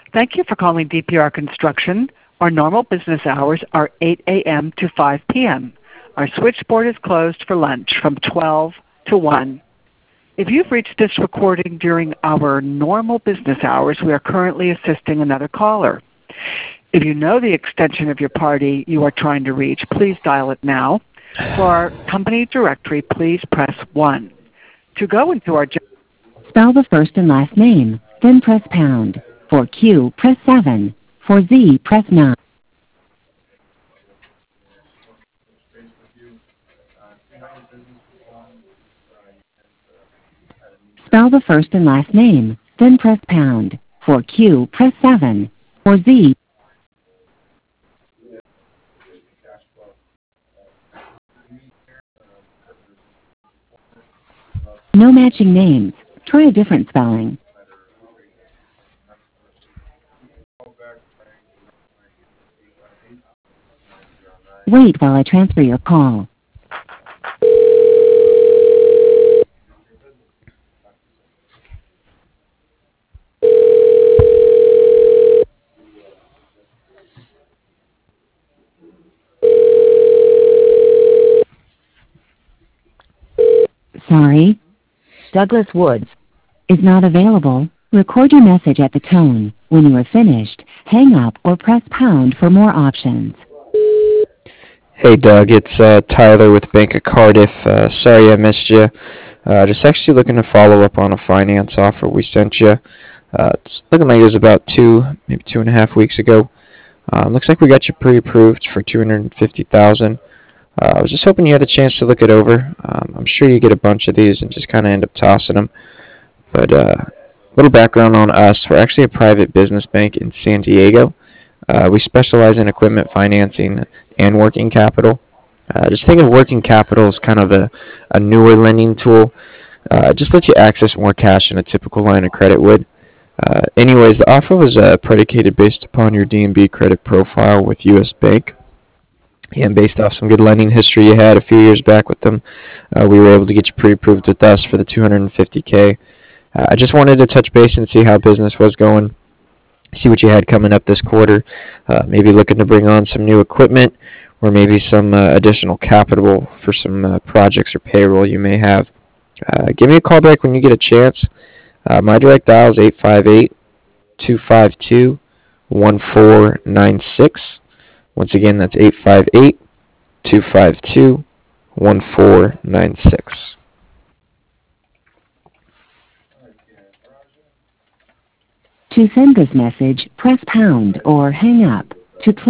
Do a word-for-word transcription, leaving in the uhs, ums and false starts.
Thank you for calling D P R Construction. Our normal business hours are eight A M to five P M Our switchboard is closed for lunch from twelve to one. If you've reached this recording during our normal business hours, we are currently assisting another caller. If you know the extension of your party you are trying to reach, please dial it now. For our company directory, please press one. To go into our... Spell the first and last name, then press pound. For Q, press seven. For Z, press nine. Spell the first and last name, then press pound. For Q, press seven. For Z, no matching names. Try a different spelling. Wait while I transfer your call. Sorry, Douglas Woods is not available. Record your message at the tone. When you are finished, hang up or press pound for more options. Hey Doug, it's uh, Tyler with Bank of Cardiff. Uh, sorry I missed you. Uh, just actually looking to follow up on a finance offer we sent you. Uh, it's looking like it was about two, maybe two and a half weeks ago. Uh, looks like we got you pre-approved for two hundred fifty thousand dollars. Uh, I was just hoping you had a chance to look it over. Um, I'm sure you get a bunch of these and just kind of end up tossing them. But uh, a little background on us: we're actually a private business bank in San Diego. Uh, we specialize in equipment financing and working capital. Uh, just think of working capital as kind of a, a newer lending tool. Uh, just lets you access more cash than a typical line of credit would. Uh, anyways, the offer was uh, predicated based upon your D and B credit profile with U S Bank. And based off some good lending history you had a few years back with them, uh, we were able to get you pre-approved with us for the two hundred fifty K. Uh, I just wanted to touch base and see how business was going, see what you had coming up this quarter, uh, maybe looking to bring on some new equipment or maybe some uh, additional capital for some uh, projects or payroll you may have. Uh, give me a call back when you get a chance. Uh, my direct dial is eight five eight, two five two, one four nine six. Once again, that's eight five eight, two five two, one four nine six. To send this message, press pound or hang up. To play